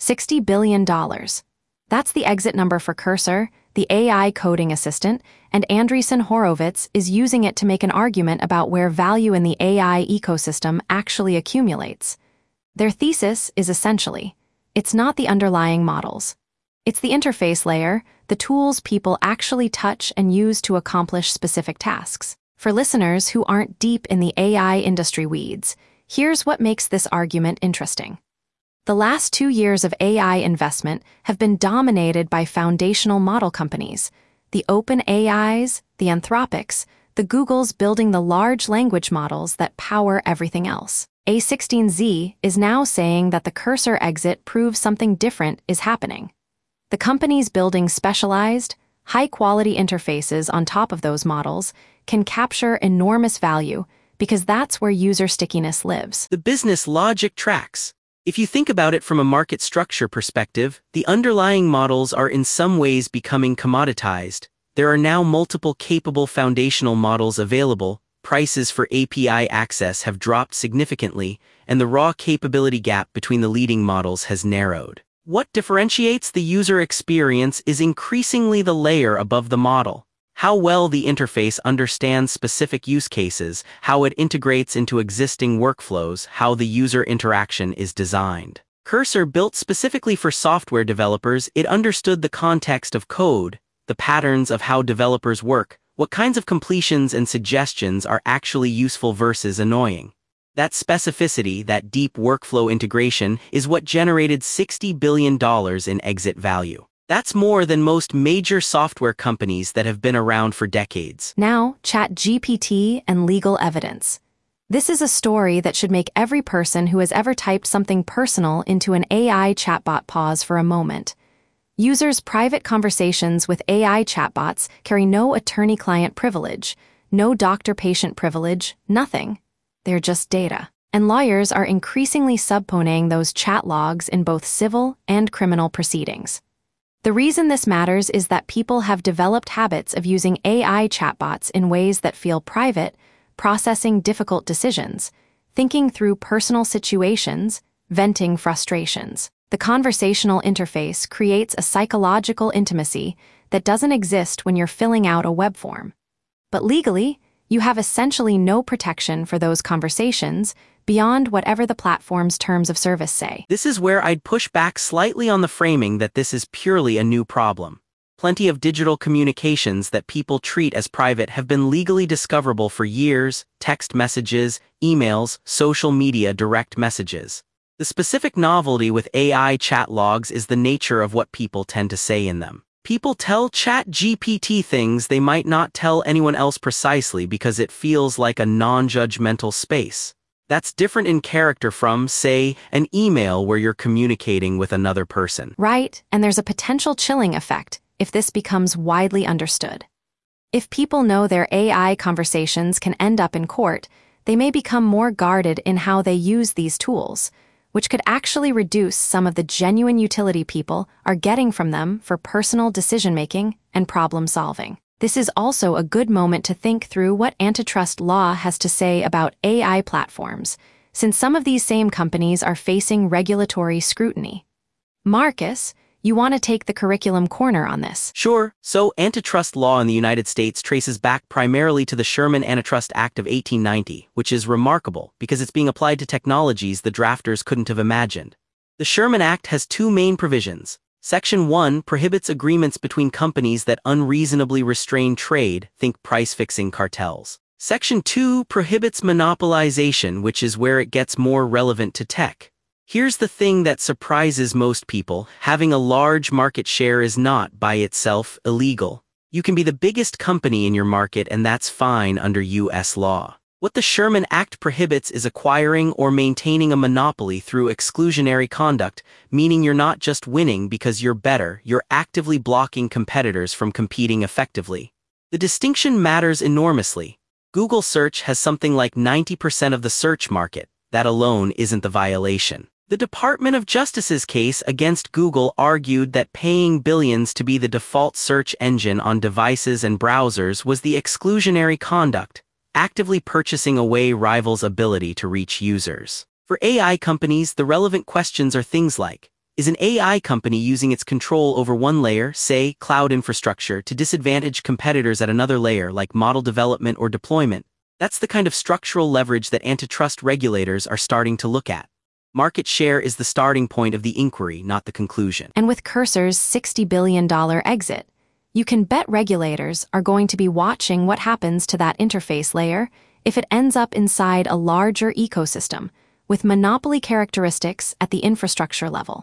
$60 billion. That's the exit number for Cursor, the AI coding assistant, and Andreessen Horowitz is using it to make an argument about where value in the AI ecosystem actually accumulates. Their thesis is essentially, it's not the underlying models. It's the interface layer, the tools people actually touch and use to accomplish specific tasks. For listeners who aren't deep in the AI industry weeds, here's what makes this argument interesting. The last 2 years of AI investment have been dominated by foundational model companies, the OpenAIs, the Anthropics, the Googles building the large language models that power everything else. A16Z is now saying that the Cursor exit proves something different is happening. The companies building specialized, high-quality interfaces on top of those models can capture enormous value because that's where user stickiness lives. The business logic tracks. If you think about it from a market structure perspective, the underlying models are in some ways becoming commoditized. There are now multiple capable foundational models available, prices for API access have dropped significantly, and the raw capability gap between the leading models has narrowed. What differentiates the user experience is increasingly the layer above the model. How well the interface understands specific use cases, how it integrates into existing workflows, how the user interaction is designed. Cursor built specifically for software developers, it understood the context of code, the patterns of how developers work, what kinds of completions and suggestions are actually useful versus annoying. That specificity, that deep workflow integration, is what generated $60 billion in exit value. That's more than most major software companies that have been around for decades. Now, ChatGPT and legal evidence. This is a story that should make every person who has ever typed something personal into an AI chatbot pause for a moment. Users' private conversations with AI chatbots carry no attorney-client privilege, no doctor-patient privilege, nothing. They're just data. And lawyers are increasingly subpoenaing those chat logs in both civil and criminal proceedings. The reason this matters is that people have developed habits of using AI chatbots in ways that feel private, processing difficult decisions, thinking through personal situations, venting frustrations. The conversational interface creates a psychological intimacy that doesn't exist when you're filling out a web form. But legally, you have essentially no protection for those conversations beyond whatever the platform's terms of service say. This is where I'd push back slightly on the framing that this is purely a new problem. Plenty of digital communications that people treat as private have been legally discoverable for years: text messages, emails, social media direct messages. The specific novelty with AI chat logs is the nature of what people tend to say in them. People tell ChatGPT things they might not tell anyone else precisely because it feels like a non-judgmental space. That's different in character from, say, an email where you're communicating with another person. Right, and there's a potential chilling effect if this becomes widely understood. If people know their AI conversations can end up in court, they may become more guarded in how they use these tools, which could actually reduce some of the genuine utility people are getting from them for personal decision-making and problem-solving. This is also a good moment to think through what antitrust law has to say about AI platforms, since some of these same companies are facing regulatory scrutiny. Marcus, you want to take the curriculum corner on this? Sure. So antitrust law in the United States traces back primarily to the Sherman Antitrust Act of 1890, which is remarkable because it's being applied to technologies the drafters couldn't have imagined. The Sherman Act has two main provisions. Section 1 prohibits agreements between companies that unreasonably restrain trade, think price-fixing cartels. Section 2 prohibits monopolization, which is where it gets more relevant to tech. Here's the thing that surprises most people: having a large market share is not, by itself, illegal. You can be the biggest company in your market and that's fine under U.S. law. What the Sherman Act prohibits is acquiring or maintaining a monopoly through exclusionary conduct, meaning you're not just winning because you're better, you're actively blocking competitors from competing effectively. The distinction matters enormously. Google Search has something like 90% of the search market. That alone isn't the violation. The Department of Justice's case against Google argued that paying billions to be the default search engine on devices and browsers was the exclusionary conduct, actively purchasing away rivals' ability to reach users. For AI companies, the relevant questions are things like, Is an AI company using its control over one layer, say, cloud infrastructure, to disadvantage competitors at another layer like model development or deployment? That's the kind of structural leverage that antitrust regulators are starting to look at. Market share is the starting point of the inquiry, not the conclusion. And with Cursor's $60 billion exit, you can bet regulators are going to be watching what happens to that interface layer if it ends up inside a larger ecosystem with monopoly characteristics at the infrastructure level.